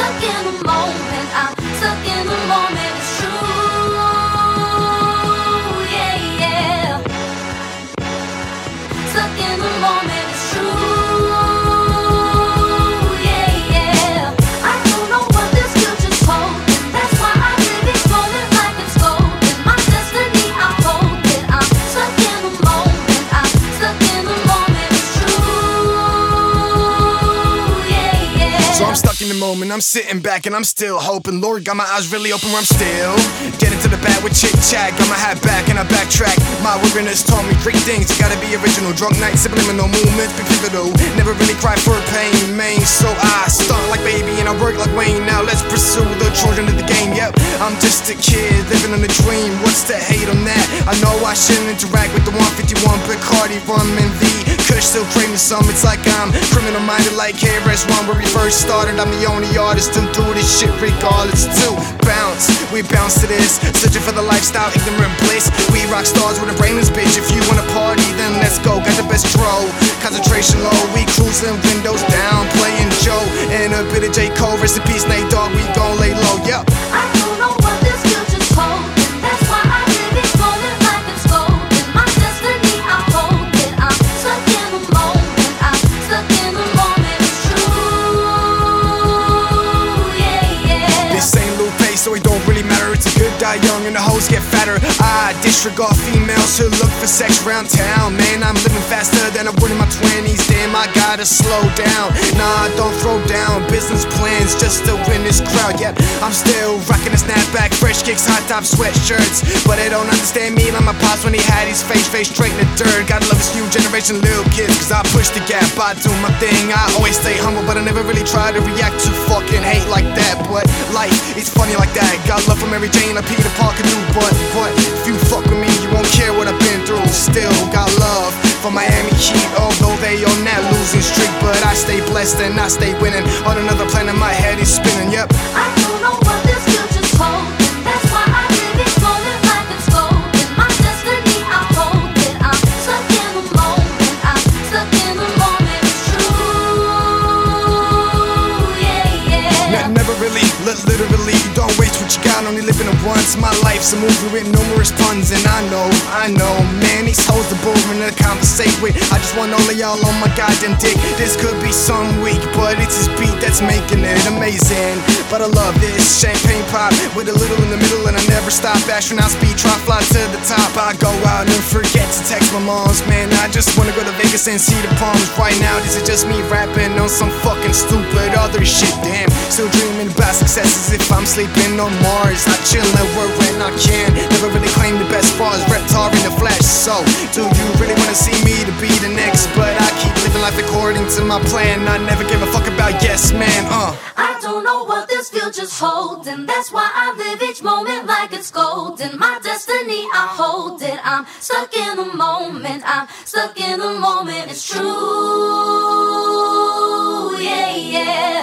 stuck in the moment. I'm stuck in the moment. It's true, yeah, yeah. Stuck in the moment. It's true, yeah, yeah. I don't know what this future's holding. That's why I live each moment like it's golden. My destiny, I hold it. I'm stuck in the moment. I'm stuck in the moment. It's true, yeah, yeah. So I'm stuck in the moment, I'm sitting back and I'm still hoping. Lord got my eyes really open where I'm still getting to the bat with chit chat. Got my hat back and I backtrack. My wilderness taught me great things. You gotta be original. Drunk night, subliminal movements, be pivotal. Never really cry for pain, main. So I stunt like baby and I work like Wayne. Now let's pursue the children of the game. Yep, I'm just a kid living on a dream. What's the hate on that? I know I shouldn't interact with the 151 Bacardi rum and the Kush still craving some. It's like I'm criminal minded like KRS-One where we first started. I'm the only artist to do this shit regardless. To bounce, we bounce to this, searching for the lifestyle, ignorant bliss. We rock stars with a brainless bitch. If you wanna party, then let's go. Got the best throw, concentration low. We cruising, windows down, playing Joe and a bit of J. Cole. Rest in peace, Nate Dogg. We gon' lay low. Yep. I don't know what this future's holding. That's why I live each moment like it's golden. My destiny, I hold it. I'm stuck in the moment. I'm stuck in the moment. It's true, yeah, yeah. This ain't Lupe, so it don't really matter. It's a good die young and the hoes get fatter. I disregard females who look for sex around town. Man, I'm living faster than I would in my 20s. Damn, I gotta slow down. Nah, don't throw down business plans just to win this crowd. Yep, I'm still rocking a snapback, fresh kicks, hot top sweatshirts. But they don't understand me like my pops when he had his face straight in the dirt. Gotta love this new generation little kids, cause I push the gap, I do my thing. I always stay humble, but I never really try to react to fucking hate like that. But life is funny like that. Got love for Mary Jane, like Peter Parker do. But if you fuck with me, you won't care what I've been through. Still got love for Miami Heat, although they on that losing streak. But I stay blessed and I stay winning. On another planet, my head is spinning. Yep. I don't know what this future's holding. That's why I live each moment like it's golden. My destiny, I hold it. I'm stuck in the moment. I'm stuck in the moment. It's true, yeah, yeah. Never really, literally, don't waste what you got, only living it once. My life's a movie with numerous puns, and I know, man, these hoes are boring to conversate with. I just want all of y'all on my goddamn dick. This could be some weak, but it's this beat that's making it amazing. But I love this champagne pop with a little in the middle, and I never stop. Astronaut speed, try fly to the top. I go out and forget to text my moms, man. I just wanna go to Vegas and see the palms. Right now, this is just me rapping on some fucking stupid other shit. Damn, still dreaming about success as if I'm sleeping on Mars. Not chilling where I can. Never really claim the best bars, Reptar in the flesh. So, do you really wanna see me to be the next? But I keep living life according to my plan. I never give a fuck about yes, man. I don't know what this future's holding. That's why I live each moment like it's golden. My destiny, I hold it. I'm stuck in the moment. I'm stuck in the moment. It's true, yeah, yeah.